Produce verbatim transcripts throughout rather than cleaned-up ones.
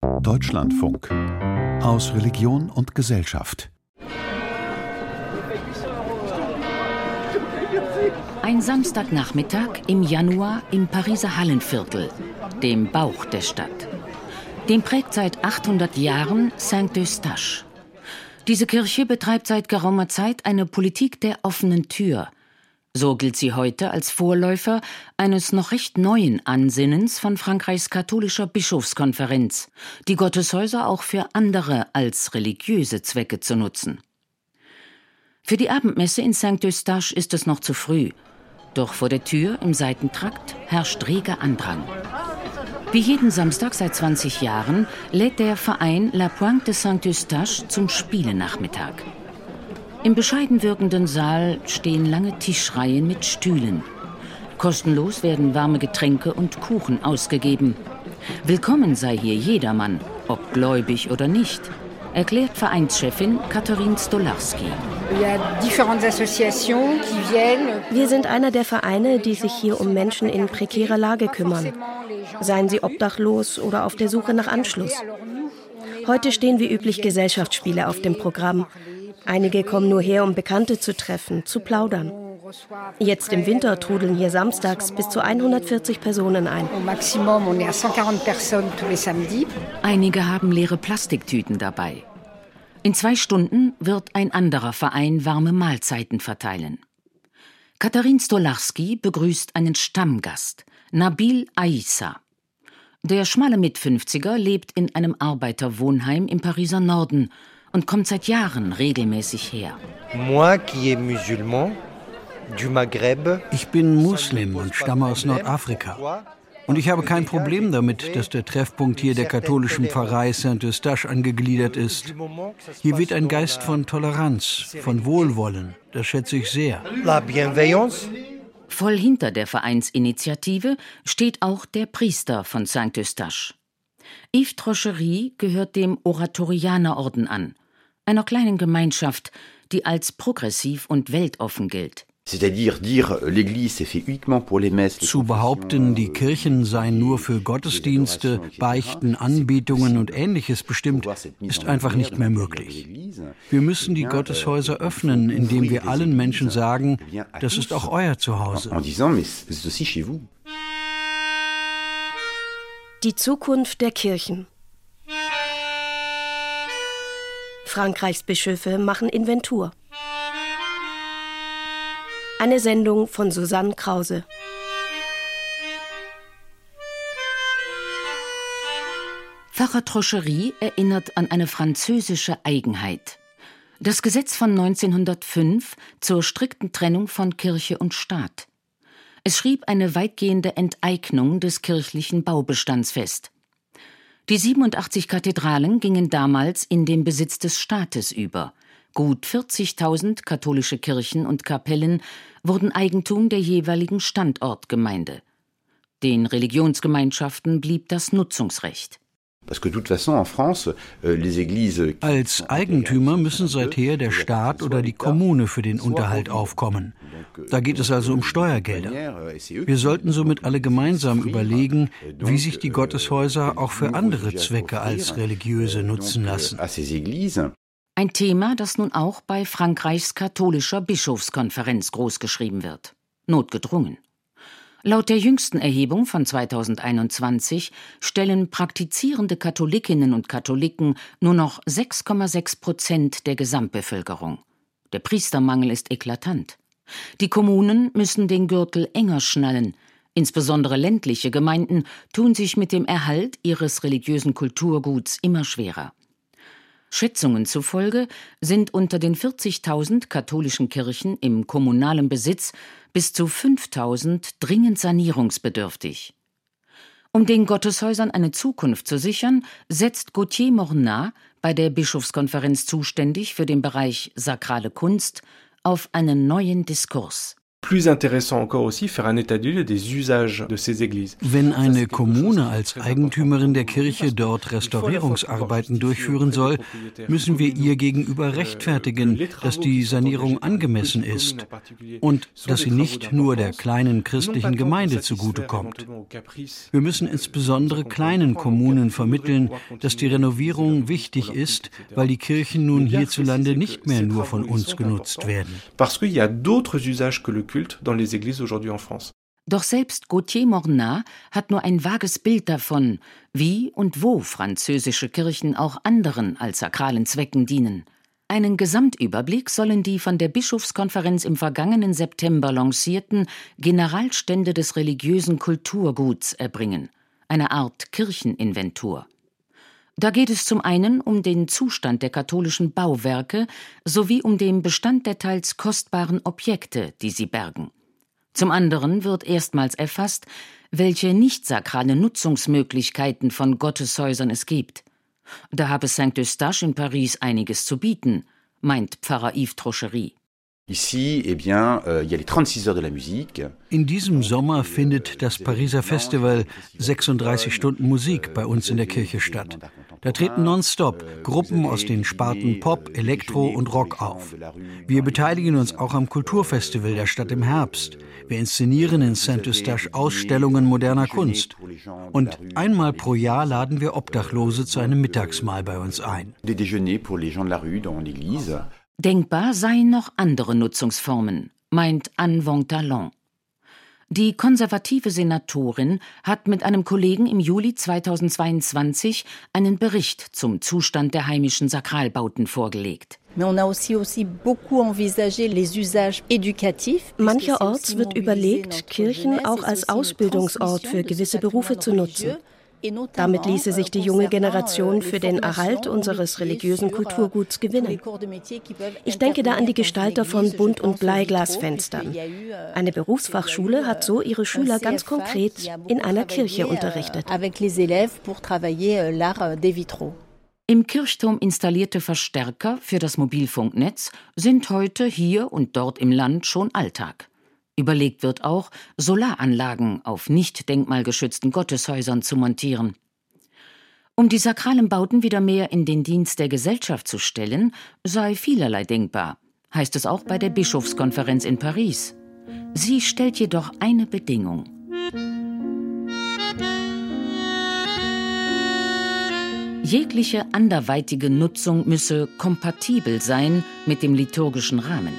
Deutschlandfunk. Aus Religion und Gesellschaft. Ein Samstagnachmittag im Januar im Pariser Hallenviertel, dem Bauch der Stadt. Den prägt seit achthundert Jahren Saint-Eustache. Diese Kirche betreibt seit geraumer Zeit eine Politik der offenen Tür. So gilt sie heute als Vorläufer eines noch recht neuen Ansinnens von Frankreichs katholischer Bischofskonferenz, die Gotteshäuser auch für andere als religiöse Zwecke zu nutzen. Für die Abendmesse in Saint-Eustache ist es noch zu früh, doch vor der Tür im Seitentrakt herrscht reger Andrang. Wie jeden Samstag seit zwanzig Jahren lädt der Verein La Pointe de Saint-Eustache zum Spielenachmittag. Im bescheiden wirkenden Saal stehen lange Tischreihen mit Stühlen. Kostenlos werden warme Getränke und Kuchen ausgegeben. Willkommen sei hier jedermann, ob gläubig oder nicht, erklärt Vereinschefin Catherine Stolarski. Wir sind einer der Vereine, die sich hier um Menschen in prekärer Lage kümmern. Seien sie obdachlos oder auf der Suche nach Anschluss. Heute stehen wie üblich Gesellschaftsspiele auf dem Programm. Einige kommen nur her, um Bekannte zu treffen, zu plaudern. Jetzt im Winter trudeln hier samstags bis zu hundertvierzig Personen ein. Einige haben leere Plastiktüten dabei. In zwei Stunden wird ein anderer Verein warme Mahlzeiten verteilen. Catherine Stolarski begrüßt einen Stammgast, Nabil Aissa. Der schmale Mitfünfziger lebt in einem Arbeiterwohnheim im Pariser Norden und kommt seit Jahren regelmäßig her. Ich bin Muslim und stamme aus Nordafrika. Und ich habe kein Problem damit, dass der Treffpunkt hier der katholischen Pfarrei Saint-Eustache angegliedert ist. Hier weht ein Geist von Toleranz, von Wohlwollen. Das schätze ich sehr. Voll hinter der Vereinsinitiative steht auch der Priester von Saint-Eustache. Yves Trochery gehört dem Oratorianerorden an, einer kleinen Gemeinschaft, die als progressiv und weltoffen gilt. Zu behaupten, die Kirchen seien nur für Gottesdienste, Beichten, Anbetungen und Ähnliches bestimmt, ist einfach nicht mehr möglich. Wir müssen die Gotteshäuser öffnen, indem wir allen Menschen sagen, das ist auch euer Zuhause. Die Zukunft der Kirchen. Frankreichs Bischöfe machen Inventur. Eine Sendung von Susanne Krause. Pfarrer Trochery erinnert an eine französische Eigenheit. Das Gesetz von neunzehnhundertfünf zur strikten Trennung von Kirche und Staat. Es schrieb eine weitgehende Enteignung des kirchlichen Baubestands fest. Die siebenundachtzig Kathedralen gingen damals in den Besitz des Staates über. Gut vierzigtausend katholische Kirchen und Kapellen wurden Eigentum der jeweiligen Standortgemeinde. Den Religionsgemeinschaften blieb das Nutzungsrecht. Als Eigentümer müssen seither der Staat oder die Kommune für den Unterhalt aufkommen. Da geht es also um Steuergelder. Wir sollten somit alle gemeinsam überlegen, wie sich die Gotteshäuser auch für andere Zwecke als religiöse nutzen lassen. Ein Thema, das nun auch bei Frankreichs katholischer Bischofskonferenz großgeschrieben wird. Notgedrungen. Laut der jüngsten Erhebung von zweitausendeinundzwanzig stellen praktizierende Katholikinnen und Katholiken nur noch sechs Komma sechs Prozent der Gesamtbevölkerung. Der Priestermangel ist eklatant. Die Kommunen müssen den Gürtel enger schnallen. Insbesondere ländliche Gemeinden tun sich mit dem Erhalt ihres religiösen Kulturguts immer schwerer. Schätzungen zufolge sind unter den vierzigtausend katholischen Kirchen im kommunalen Besitz bis zu fünftausend dringend sanierungsbedürftig. Um den Gotteshäusern eine Zukunft zu sichern, setzt Gauthier Mornat, bei der Bischofskonferenz zuständig für den Bereich sakrale Kunst, auf einen neuen Diskurs. Wenn eine Kommune als Eigentümerin der Kirche dort Restaurierungsarbeiten durchführen soll, müssen wir ihr gegenüber rechtfertigen, dass die Sanierung angemessen ist und dass sie nicht nur der kleinen christlichen Gemeinde zugutekommt. Wir müssen insbesondere kleinen Kommunen vermitteln, dass die Renovierung wichtig ist, weil die Kirchen nun hierzulande nicht mehr nur von uns genutzt werden. Doch selbst Gauthier Mornat hat nur ein vages Bild davon, wie und wo französische Kirchen auch anderen als sakralen Zwecken dienen. Einen Gesamtüberblick sollen die von der Bischofskonferenz im vergangenen September lancierten Generalstände des religiösen Kulturguts erbringen, eine Art Kircheninventur. Da geht es zum einen um den Zustand der katholischen Bauwerke sowie um den Bestand der teils kostbaren Objekte, die sie bergen. Zum anderen wird erstmals erfasst, welche nicht-sakrale Nutzungsmöglichkeiten von Gotteshäusern es gibt. Da habe Saint-Eustache in Paris einiges zu bieten, meint Pfarrer Yves Trochery. In diesem Sommer findet das Pariser Festival sechsunddreißig Stunden Musik bei uns in der Kirche statt. Da treten nonstop Gruppen aus den Sparten Pop, Elektro und Rock auf. Wir beteiligen uns auch am Kulturfestival der Stadt im Herbst. Wir inszenieren in Saint-Eustache Ausstellungen moderner Kunst. Und einmal pro Jahr laden wir Obdachlose zu einem Mittagsmahl bei uns ein. Denkbar seien noch andere Nutzungsformen, meint Anne Wong-Talon. Die konservative Senatorin hat mit einem Kollegen im Juli zweitausendzweiundzwanzig einen Bericht zum Zustand der heimischen Sakralbauten vorgelegt. Mancherorts wird überlegt, Kirchen auch als Ausbildungsort für gewisse Berufe zu nutzen. Damit ließe sich die junge Generation für den Erhalt unseres religiösen Kulturguts gewinnen. Ich denke da an die Gestalter von Bunt- und Bleiglasfenstern. Eine Berufsfachschule hat so ihre Schüler ganz konkret in einer Kirche unterrichtet. Im Kirchturm installierte Verstärker für das Mobilfunknetz sind heute hier und dort im Land schon Alltag. Überlegt wird auch, Solaranlagen auf nicht denkmalgeschützten Gotteshäusern zu montieren. Um die sakralen Bauten wieder mehr in den Dienst der Gesellschaft zu stellen, sei vielerlei denkbar, heißt es auch bei der Bischofskonferenz in Paris. Sie stellt jedoch eine Bedingung. Jegliche anderweitige Nutzung müsse kompatibel sein mit dem liturgischen Rahmen.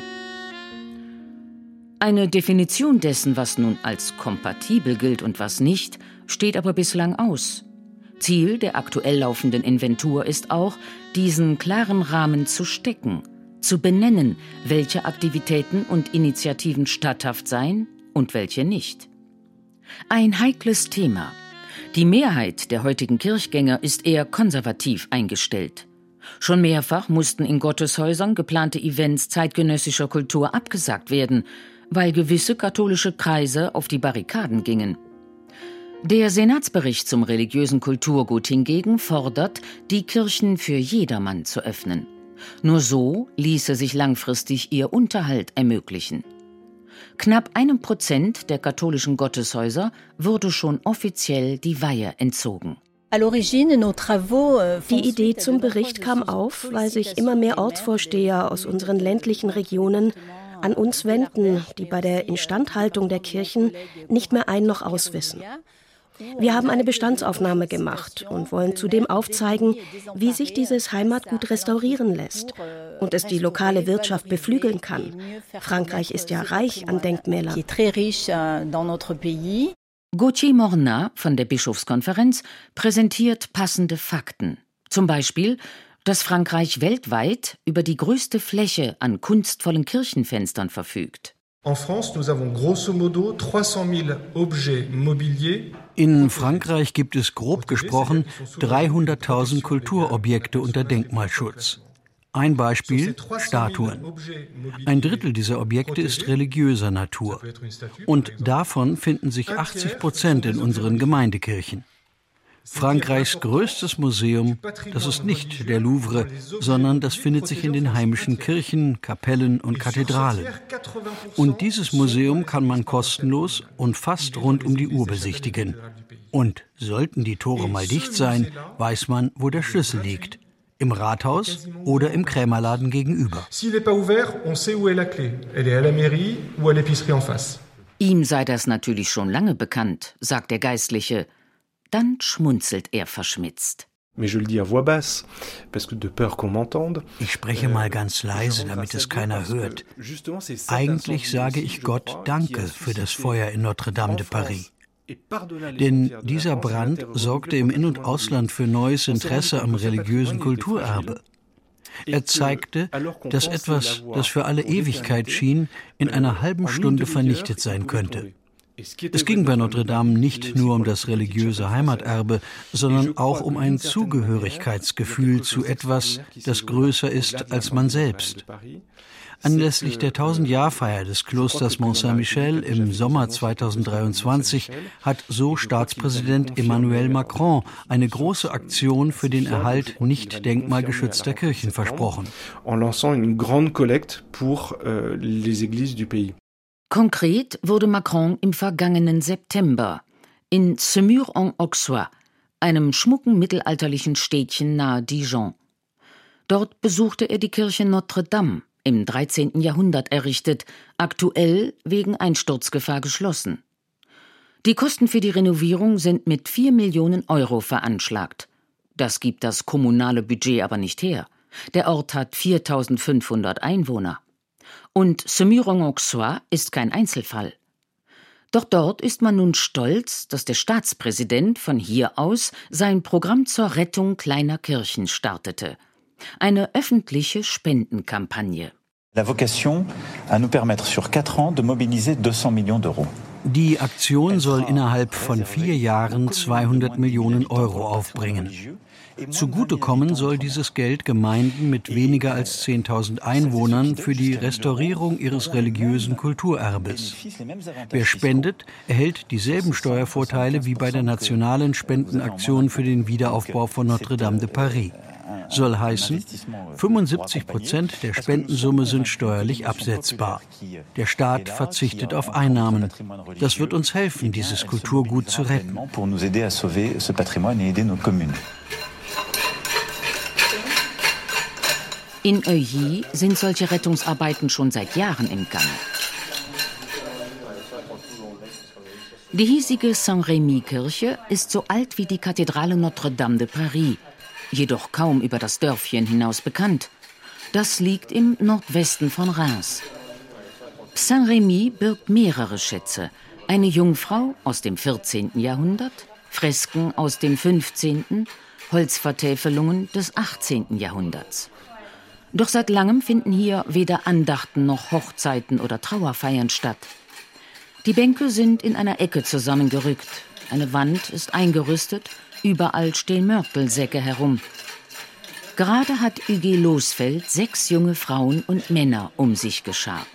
Eine Definition dessen, was nun als kompatibel gilt und was nicht, steht aber bislang aus. Ziel der aktuell laufenden Inventur ist auch, diesen klaren Rahmen zu stecken, zu benennen, welche Aktivitäten und Initiativen statthaft seien und welche nicht. Ein heikles Thema. Die Mehrheit der heutigen Kirchgänger ist eher konservativ eingestellt. Schon mehrfach mussten in Gotteshäusern geplante Events zeitgenössischer Kultur abgesagt werden, weil gewisse katholische Kreise auf die Barrikaden gingen. Der Senatsbericht zum religiösen Kulturgut hingegen fordert, die Kirchen für jedermann zu öffnen. Nur so ließe sich langfristig ihr Unterhalt ermöglichen. Knapp einem Prozent der katholischen Gotteshäuser wurde schon offiziell die Weihe entzogen. Die Idee zum Bericht kam auf, weil sich immer mehr Ortsvorsteher aus unseren ländlichen Regionen an uns wenden, die bei der Instandhaltung der Kirchen nicht mehr ein noch aus wissen. Wir haben eine Bestandsaufnahme gemacht und wollen zudem aufzeigen, wie sich dieses Heimatgut restaurieren lässt und es die lokale Wirtschaft beflügeln kann. Frankreich ist ja reich an Denkmälern. Gauthier Mornat von der Bischofskonferenz präsentiert passende Fakten. Zum Beispiel, dass Frankreich weltweit über die größte Fläche an kunstvollen Kirchenfenstern verfügt. In Frankreich gibt es grob gesprochen dreihunderttausend Kulturobjekte unter Denkmalschutz. Ein Beispiel: Statuen. Ein Drittel dieser Objekte ist religiöser Natur. Und davon finden sich achtzig Prozent in unseren Gemeindekirchen. Frankreichs größtes Museum, das ist nicht der Louvre, sondern das findet sich in den heimischen Kirchen, Kapellen und Kathedralen. Und dieses Museum kann man kostenlos und fast rund um die Uhr besichtigen. Und sollten die Tore mal dicht sein, weiß man, wo der Schlüssel liegt. Im Rathaus oder im Krämerladen gegenüber. Ihm sei das natürlich schon lange bekannt, sagt der Geistliche. Dann schmunzelt er verschmitzt. Ich spreche mal ganz leise, damit es keiner hört. Eigentlich sage ich Gott Danke für das Feuer in Notre-Dame de Paris. Denn dieser Brand sorgte im In- und Ausland für neues Interesse am religiösen Kulturerbe. Er zeigte, dass etwas, das für alle Ewigkeit schien, in einer halben Stunde vernichtet sein könnte. Es ging bei Notre Dame nicht nur um das religiöse Heimaterbe, sondern auch um ein Zugehörigkeitsgefühl zu etwas, das größer ist als man selbst. Anlässlich der tausend-Jahr-Feier des Klosters Mont-Saint-Michel im Sommer zweitausenddreiundzwanzig hat so Staatspräsident Emmanuel Macron eine große Aktion für den Erhalt nicht denkmalgeschützter Kirchen versprochen. Konkret wurde Macron im vergangenen September in Semur-en-Auxois, einem schmucken mittelalterlichen Städtchen nahe Dijon. Dort besuchte er die Kirche Notre-Dame, im dreizehnten Jahrhundert errichtet, aktuell wegen Einsturzgefahr geschlossen. Die Kosten für die Renovierung sind mit vier Millionen Euro veranschlagt. Das gibt das kommunale Budget aber nicht her. Der Ort hat viertausendfünfhundert Einwohner. Und Semur-en-Auxois ist kein Einzelfall. Doch dort ist man nun stolz, dass der Staatspräsident von hier aus sein Programm zur Rettung kleiner Kirchen startete. Eine öffentliche Spendenkampagne. La vocation à nous permettre sur quatre ans de mobiliser deux cents millions d'euros. Die Aktion soll innerhalb von vier Jahren zweihundert Millionen Euro aufbringen. Zugutekommen soll dieses Geld Gemeinden mit weniger als zehntausend Einwohnern für die Restaurierung ihres religiösen Kulturerbes. Wer spendet, erhält dieselben Steuervorteile wie bei der nationalen Spendenaktion für den Wiederaufbau von Notre-Dame de Paris. Soll heißen, fünfundsiebzig Prozent der Spendensumme sind steuerlich absetzbar. Der Staat verzichtet auf Einnahmen. Das wird uns helfen, dieses Kulturgut zu retten. In Heuilly sind solche Rettungsarbeiten schon seit Jahren im Gange. Die hiesige Saint-Rémy-Kirche ist so alt wie die Kathedrale Notre-Dame de Paris, jedoch kaum über das Dörfchen hinaus bekannt. Das liegt im Nordwesten von Reims. Saint-Rémy birgt mehrere Schätze. Eine Jungfrau aus dem vierzehnten Jahrhundert, Fresken aus dem fünfzehnten, Holzvertäfelungen des achtzehnten Jahrhunderts. Doch seit langem finden hier weder Andachten noch Hochzeiten oder Trauerfeiern statt. Die Bänke sind in einer Ecke zusammengerückt. Eine Wand ist eingerüstet, überall stehen Mörtelsäcke herum. Gerade hat Huguet Losfeld sechs junge Frauen und Männer um sich geschart.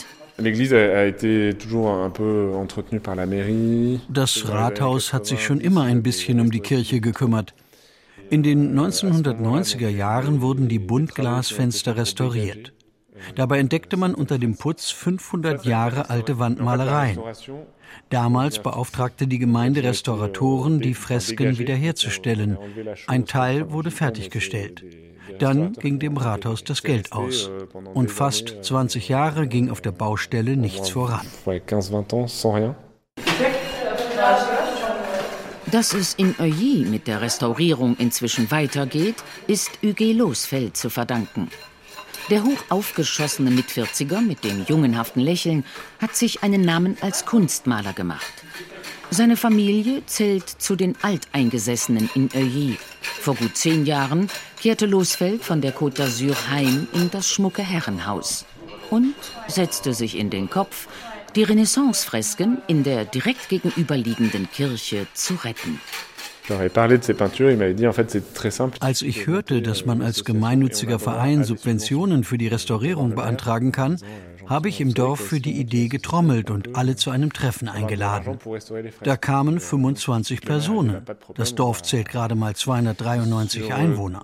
Das Rathaus hat sich schon immer ein bisschen um die Kirche gekümmert. In den neunzehnhundertneunziger Jahren wurden die Buntglasfenster restauriert. Dabei entdeckte man unter dem Putz fünfhundert Jahre alte Wandmalereien. Damals beauftragte die Gemeinde Restauratoren, die Fresken wiederherzustellen. Ein Teil wurde fertiggestellt. Dann ging dem Rathaus das Geld aus. Und fast zwanzig Jahre ging auf der Baustelle nichts voran. Dass es in Heuilly mit der Restaurierung inzwischen weitergeht, ist Huguet Losfeld zu verdanken. Der hoch aufgeschossene Mitvierziger mit dem jungenhaften Lächeln hat sich einen Namen als Kunstmaler gemacht. Seine Familie zählt zu den Alteingesessenen in Heuilly. Vor gut zehn Jahren kehrte Losfeld von der Côte d'Azur heim in das schmucke Herrenhaus und setzte sich in den Kopf, die Renaissance-Fresken in der direkt gegenüberliegenden Kirche zu retten. Als ich hörte, dass man als gemeinnütziger Verein Subventionen für die Restaurierung beantragen kann, habe ich im Dorf für die Idee getrommelt und alle zu einem Treffen eingeladen. Da kamen fünfundzwanzig Personen. Das Dorf zählt gerade mal zweihundertdreiundneunzig Einwohner.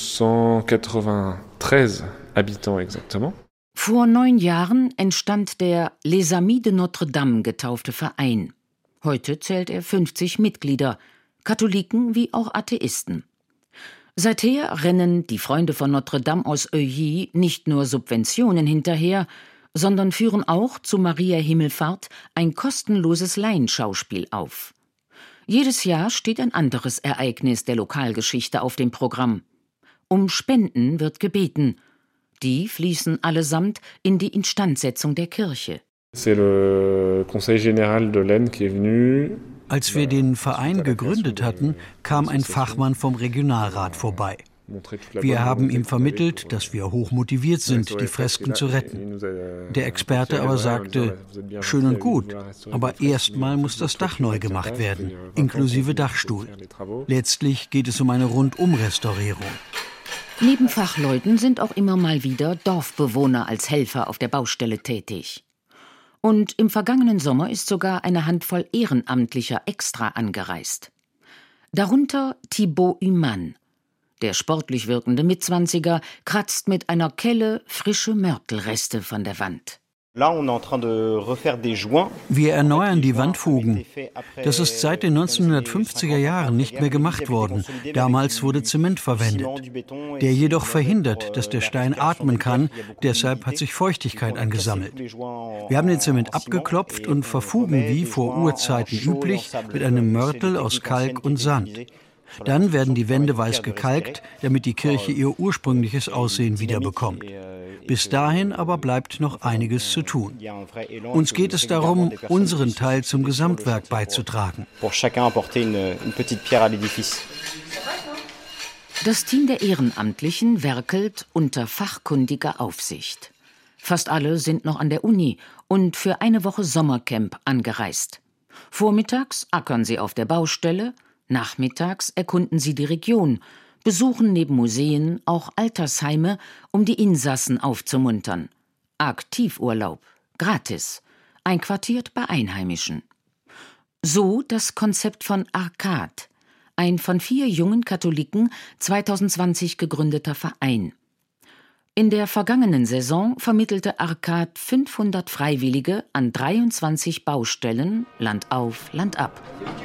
Vor neun Jahren entstand der Les Amis de Notre Dame getaufte Verein. Heute zählt er fünfzig Mitglieder, Katholiken wie auch Atheisten. Seither rennen die Freunde von Notre Dame aus Heuilly nicht nur Subventionen hinterher, sondern führen auch zu Maria Himmelfahrt ein kostenloses Laienschauspiel auf. Jedes Jahr steht ein anderes Ereignis der Lokalgeschichte auf dem Programm. Um Spenden wird gebeten. Die fließen allesamt in die Instandsetzung der Kirche. Als wir den Verein gegründet hatten, kam ein Fachmann vom Regionalrat vorbei. Wir haben ihm vermittelt, dass wir hoch motiviert sind, die Fresken zu retten. Der Experte aber sagte, schön und gut, aber erstmal muss das Dach neu gemacht werden, inklusive Dachstuhl. Letztlich geht es um eine Rundumrestaurierung. Neben Fachleuten sind auch immer mal wieder Dorfbewohner als Helfer auf der Baustelle tätig. Und im vergangenen Sommer ist sogar eine Handvoll Ehrenamtlicher extra angereist. Darunter Thibaut Humann. Der sportlich wirkende Mitzwanziger kratzt mit einer Kelle frische Mörtelreste von der Wand. Wir erneuern die Wandfugen. Das ist seit den neunzehnhundertfünfziger Jahren nicht mehr gemacht worden. Damals wurde Zement verwendet, der jedoch verhindert, dass der Stein atmen kann. Deshalb hat sich Feuchtigkeit angesammelt. Wir haben den Zement abgeklopft und verfugen wie vor Urzeiten üblich mit einem Mörtel aus Kalk und Sand. Dann werden die Wände weiß gekalkt, damit die Kirche ihr ursprüngliches Aussehen wiederbekommt. Bis dahin aber bleibt noch einiges zu tun. Uns geht es darum, unseren Teil zum Gesamtwerk beizutragen. Das Team der Ehrenamtlichen werkelt unter fachkundiger Aufsicht. Fast alle sind noch an der Uni und für eine Woche Sommercamp angereist. Vormittags ackern sie auf der Baustelle, nachmittags erkunden sie die Region, besuchen neben Museen auch Altersheime, um die Insassen aufzumuntern. Aktivurlaub, gratis, einquartiert bei Einheimischen. So das Konzept von Arcade, ein von vier jungen Katholiken zweitausendzwanzig gegründeter Verein. In der vergangenen Saison vermittelte Arcade fünfhundert Freiwillige an dreiundzwanzig Baustellen, Land auf, Land ab.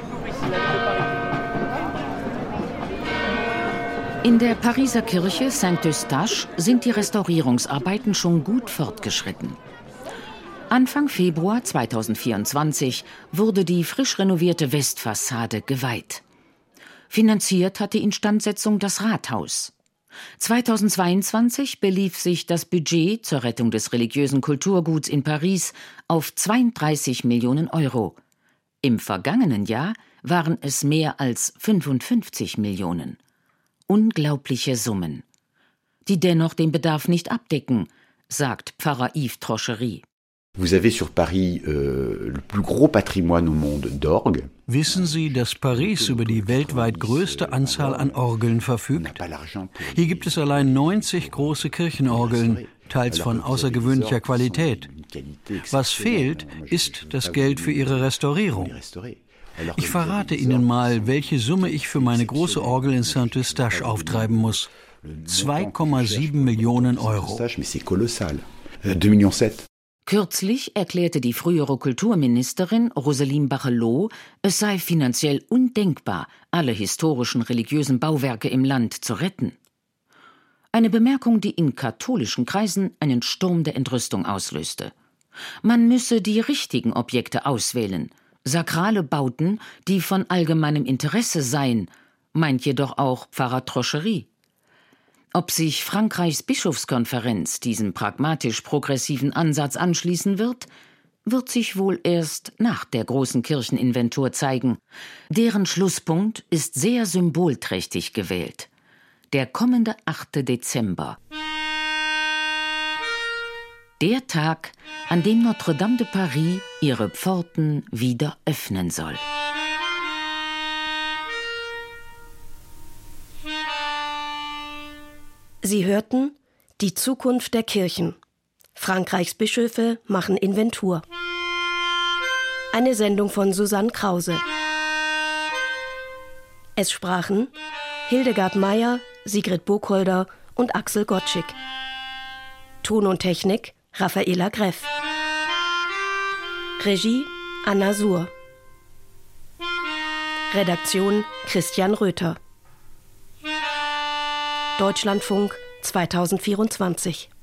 In der Pariser Kirche Saint-Eustache sind die Restaurierungsarbeiten schon gut fortgeschritten. Anfang Februar zweitausendvierundzwanzig wurde die frisch renovierte Westfassade geweiht. Finanziert hat die Instandsetzung das Rathaus. zweitausendzweiundzwanzig belief sich das Budget zur Rettung des religiösen Kulturguts in Paris auf zweiunddreißig Millionen Euro. Im vergangenen Jahr waren es mehr als fünfundfünfzig Millionen. Unglaubliche Summen, die dennoch den Bedarf nicht abdecken, sagt Pfarrer Yves Trochery. Vous avez sur Paris euh, le plus gros patrimoine au monde d'orgues. Wissen Sie, dass Paris über die weltweit größte Anzahl an Orgeln verfügt? Hier gibt es allein neunzig große Kirchenorgeln, teils von außergewöhnlicher Qualität. Was fehlt, ist das Geld für ihre Restaurierung. Ich verrate Ihnen mal, welche Summe ich für meine große Orgel in Saint-Eustache auftreiben muss. zwei Komma sieben Millionen Euro. Kürzlich erklärte die frühere Kulturministerin Roselyne Bachelot, es sei finanziell undenkbar, alle historischen religiösen Bauwerke im Land zu retten. Eine Bemerkung, die in katholischen Kreisen einen Sturm der Entrüstung auslöste. Man müsse die richtigen Objekte auswählen, sakrale Bauten, die von allgemeinem Interesse seien, meint jedoch auch Pfarrer Trochery. Ob sich Frankreichs Bischofskonferenz diesem pragmatisch-progressiven Ansatz anschließen wird, wird sich wohl erst nach der großen Kircheninventur zeigen. Deren Schlusspunkt ist sehr symbolträchtig gewählt. Der kommende achte Dezember. Der Tag, an dem Notre-Dame de Paris ihre Pforten wieder öffnen soll. Sie hörten Die Zukunft der Kirchen. Frankreichs Bischöfe machen Inventur. Eine Sendung von Susanne Krause. Es sprachen Hildegard Meyer, Sigrid Burkholder und Axel Gottschig. Ton und Technik Raffaela Greff. Regie Anna Suhr. Redaktion Christian Röther. Deutschlandfunk zweitausendvierundzwanzig.